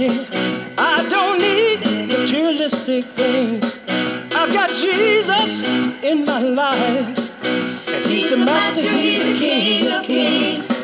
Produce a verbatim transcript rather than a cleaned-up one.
money. I don't need materialistic things. I've got Jesus in my life. And he's, he's the master, he's the king of kings.